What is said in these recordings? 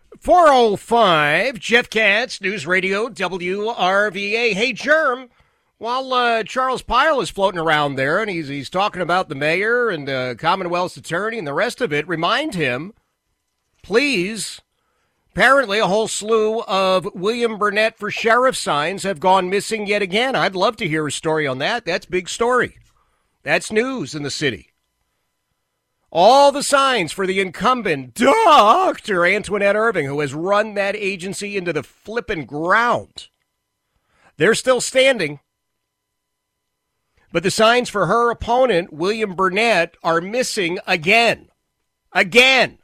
4:05, Jeff Katz, News Radio, WRVA. Hey, Germ, while Charles Pyle is floating around there and he's talking about the mayor and the Commonwealth's attorney and the rest of it, remind him, please, apparently a whole slew of William Burnett for sheriff signs have gone missing yet again. I'd love to hear a story on that. That's big story. That's news in the city. All the signs for the incumbent, Dr. Antoinette Irving, who has run that agency into the flippin' ground. They're still standing. But the signs for her opponent, William Burnett, are missing again. Again.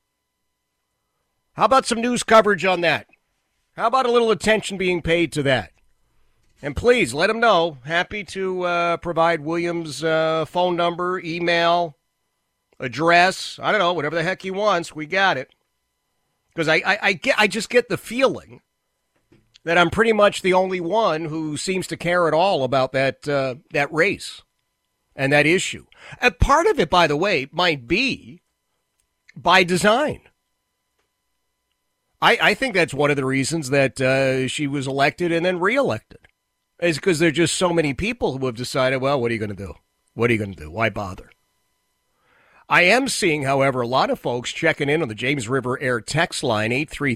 How about some news coverage on that? How about a little attention being paid to that? And please, let him know. Happy to provide William's phone number, email, address, I don't know, whatever the heck he wants, we got it. Because I just get the feeling that I'm pretty much the only one who seems to care at all about that race and that issue. And part of it, by the way, might be by design. I think that's one of the reasons that she was elected and then reelected, is because there are just so many people who have decided, well, what are you going to do? What are you going to do? Why bother? I am seeing, however, a lot of folks checking in on the James River Air text line,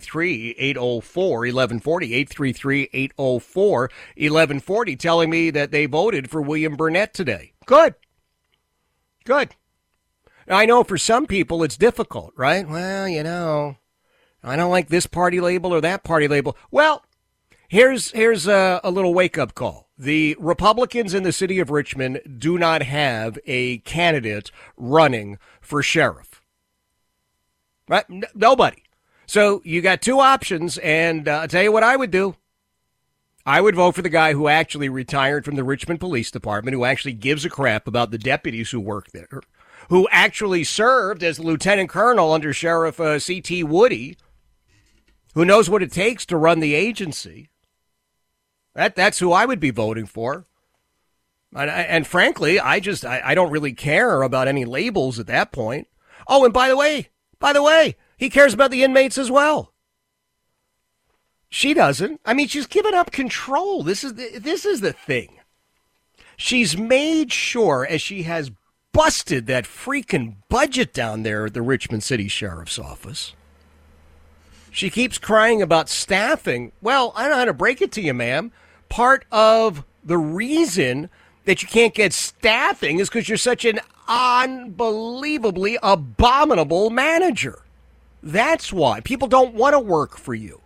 833-804-1140, 833-804-1140, telling me that they voted for William Burnett today. Good. Good. Now, I know for some people it's difficult, right? Well, you know, I don't like this party label or that party label. Well, here's a little wake-up call. The Republicans in the city of Richmond do not have a candidate running for sheriff. Right? Nobody. So you got two options, and I'll tell you what I would do. I would vote for the guy who actually retired from the Richmond Police Department, who actually gives a crap about the deputies who work there, who actually served as lieutenant colonel under Sheriff C.T. Woody, who knows what it takes to run the agency. That's who I would be voting for. And frankly, I don't really care about any labels at that point. Oh, and by the way, he cares about the inmates as well. She doesn't. I mean, she's given up control. This is the thing. She's made sure, as she has busted that freaking budget down there at the Richmond City Sheriff's Office. She keeps crying about staffing. Well, I don't know how to break it to you, ma'am. Part of the reason that you can't get staffing is because you're such an unbelievably abominable manager. That's why. People don't want to work for you.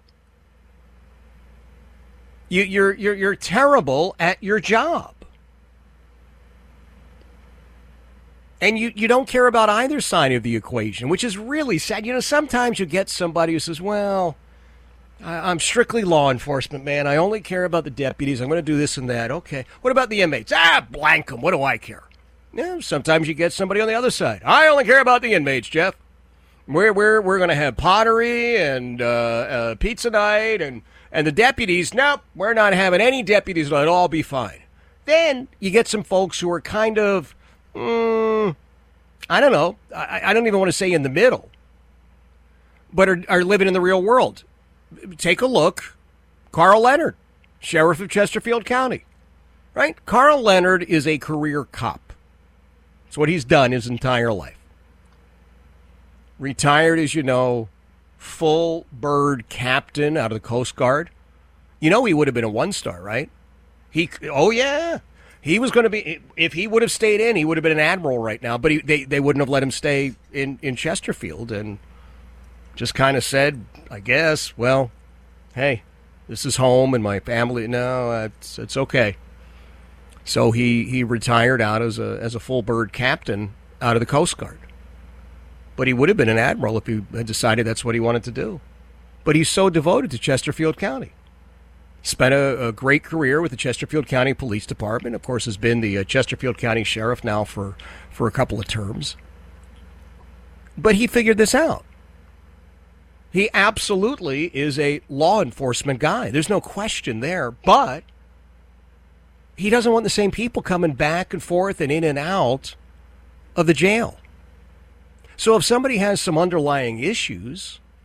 You're terrible at your job. And you don't care about either side of the equation, which is really sad. You know, sometimes you get somebody who says, well, I'm strictly law enforcement, man. I only care about the deputies. I'm going to do this and that. Okay. What about the inmates? Blank them. What do I care? Yeah, sometimes you get somebody on the other side. I only care about the inmates, Jeff. We're going to have pottery and pizza night and the deputies. Nope, we're not having any deputies. It'll all be fine. Then you get some folks who are kind of, I don't know. I don't even want to say in the middle, but are living in the real world. Take a look. Carl Leonard, sheriff of Chesterfield County, right? Carl Leonard is a career cop. It's what he's done his entire life. Retired, as you know, full bird captain out of the Coast Guard. You know he would have been a one-star, right? Oh, yeah. He was going to be, if he would have stayed in, he would have been an admiral right now. But they wouldn't have let him stay in Chesterfield and just kind of said, I guess, well, hey, this is home and my family. No, it's okay. So he retired out as a full bird captain out of the Coast Guard. But he would have been an admiral if he had decided that's what he wanted to do. But he's so devoted to Chesterfield County. Spent a great career with the Chesterfield County Police Department. Of course, has been the Chesterfield County Sheriff now for a couple of terms. But he figured this out. He absolutely is a law enforcement guy. There's no question there. But he doesn't want the same people coming back and forth and in and out of the jail. So if somebody has some underlying issues,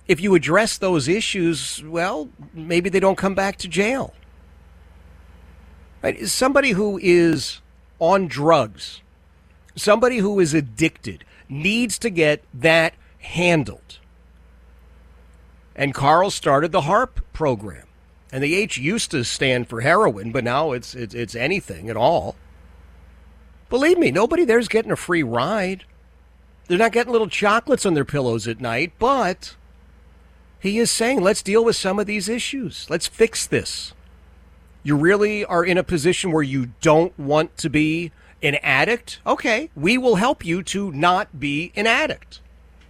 if you address those issues, well, maybe they don't come back to jail. Right? Somebody who is on drugs, somebody who is addicted, needs to get that handled. And Carl started the HARP program. And the H used to stand for heroin, but now it's anything at all. Believe me, nobody there's getting a free ride. They're not getting little chocolates on their pillows at night, but he is saying, let's deal with some of these issues. Let's fix this. You really are in a position where you don't want to be an addict? Okay, we will help you to not be an addict.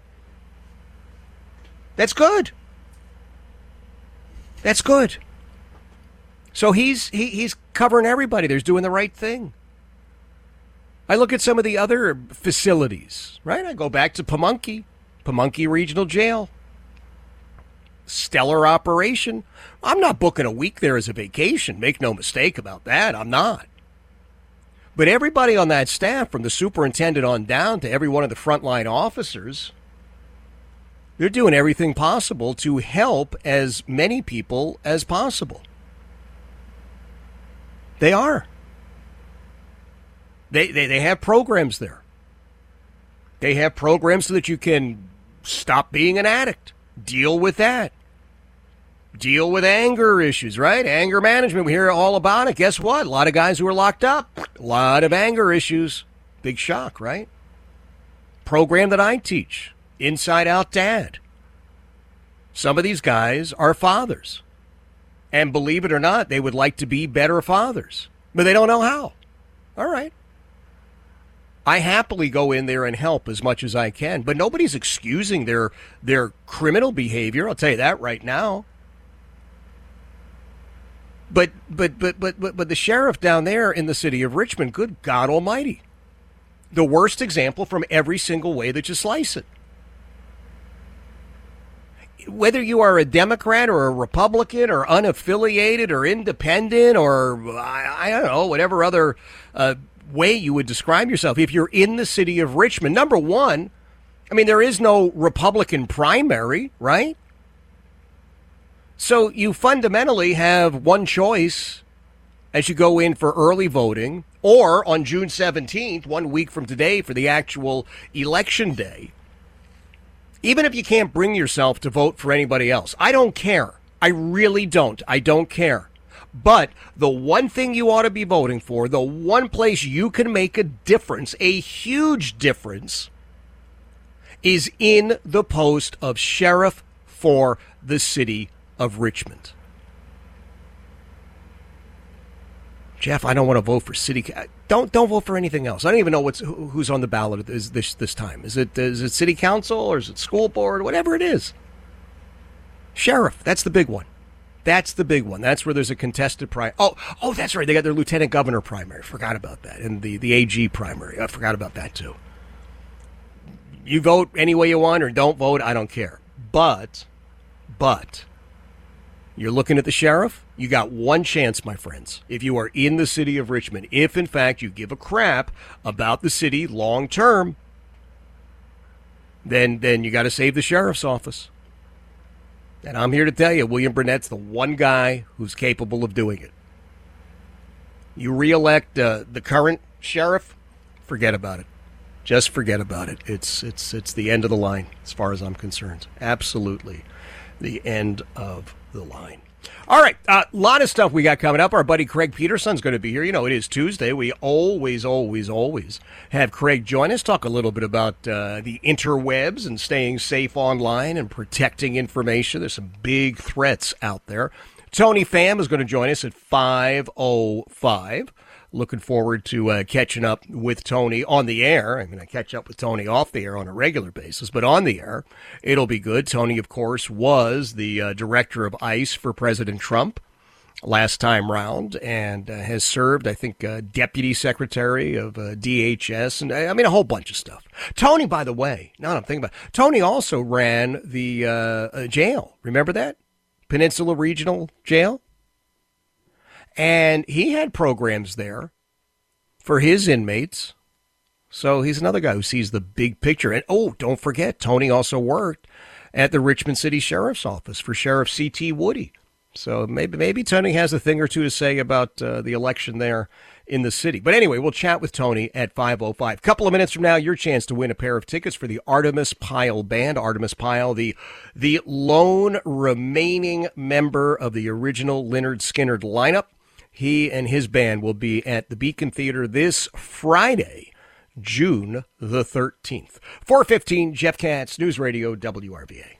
That's good. That's good. So he's covering everybody. There's doing the right thing. I look at some of the other facilities, right? I go back to Pamunkey Regional Jail. Stellar operation. I'm not booking a week there as a vacation. Make no mistake about that. I'm not. But everybody on that staff, from the superintendent on down to every one of the frontline officers, they're doing everything possible to help as many people as possible. They are. They have programs there. They have programs so that you can stop being an addict. Deal with that. Deal with anger issues, right? Anger management. We hear all about it. Guess what? A lot of guys who are locked up. A lot of anger issues. Big shock, right? Program that I teach. Inside Out Dad. Some of these guys are fathers. And believe it or not, they would like to be better fathers. But they don't know how. All right. I happily go in there and help as much as I can. But nobody's excusing their criminal behavior. I'll tell you that right now. But the sheriff down there in the city of Richmond, good God almighty. The worst example from every single way that you slice it. Whether you are a Democrat or a Republican or unaffiliated or independent or, I don't know, whatever other way you would describe yourself, if you're in the city of Richmond, number one, I mean, there is no Republican primary, right? So you fundamentally have one choice as you go in for early voting, or on June 17th, 1 week from today, for the actual election day. Even if you can't bring yourself to vote for anybody else, I don't care. I really don't. I don't care. But the one thing you ought to be voting for, the one place you can make a difference, a huge difference, is in the post of sheriff for the city of Richmond. Jeff, I don't want to vote for city. Don't vote for anything else. I don't even know who's on the ballot this time. Is it city council or is it school board? Whatever it is. Sheriff, that's the big one. That's the big one. That's where there's a contested primary. Oh, that's right. They got their lieutenant governor primary. Forgot about that. And the AG primary. I forgot about that too. You vote any way you want or don't vote. I don't care. But you're looking at the sheriff. You got one chance, my friends. If you are in the city of Richmond, if in fact you give a crap about the city long term, then you got to save the sheriff's office. And I'm here to tell you, William Burnett's the one guy who's capable of doing it. You reelect the current sheriff, forget about it. Just forget about it. It's the end of the line as far as I'm concerned. Absolutely the end of the line. All right, a lot of stuff we got coming up. Our buddy Craig Peterson's going to be here. You know, it is Tuesday. We always have Craig join us, talk a little bit about the interwebs and staying safe online and protecting information. There's some big threats out there. Tony Pham is going to join us at 5:05. Looking forward to catching up with Tony on the air. I'm going to catch up with Tony off the air on a regular basis, but on the air, it'll be good. Tony, of course, was the director of ICE for President Trump last time round and has served, I think, deputy secretary of DHS and I mean, a whole bunch of stuff. Tony, by the way, now that I'm thinking about it, Tony also ran the jail. Remember that? Peninsula Regional Jail? And he had programs there for his inmates. So he's another guy who sees the big picture. And, don't forget, Tony also worked at the Richmond City Sheriff's Office for Sheriff C.T. Woody. So maybe Tony has a thing or two to say about the election there in the city. But anyway, we'll chat with Tony at 5:05. Couple of minutes from now, your chance to win a pair of tickets for the Artemis Pyle Band. Artemis Pyle, the lone remaining member of the original Lynyrd Skynyrd lineup. He and his band will be at the Beacon Theater this Friday, June the 13th. 4:15, Jeff Katz, News Radio WRVA.